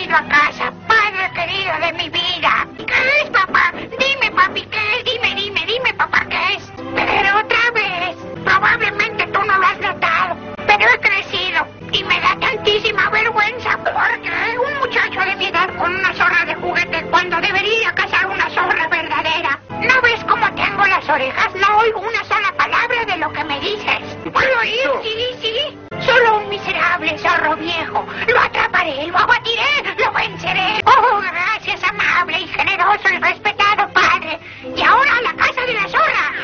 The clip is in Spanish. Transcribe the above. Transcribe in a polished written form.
venido a casa, padre querido de mi vida. ¿Qué es, papá? Dime, papi, ¿qué es? Dime, papá, ¿qué es? Pero otra vez, probablemente tú no lo has notado, pero he crecido y me da tantísima vergüenza porque un muchacho de mi edad con una zorra de juguete cuando debería cazar una zorra verdadera. ¿No ves cómo tengo las orejas? No oigo una sola palabra de lo que me dices. ¿Puedo oír? Sí. Solo un miserable zorro viejo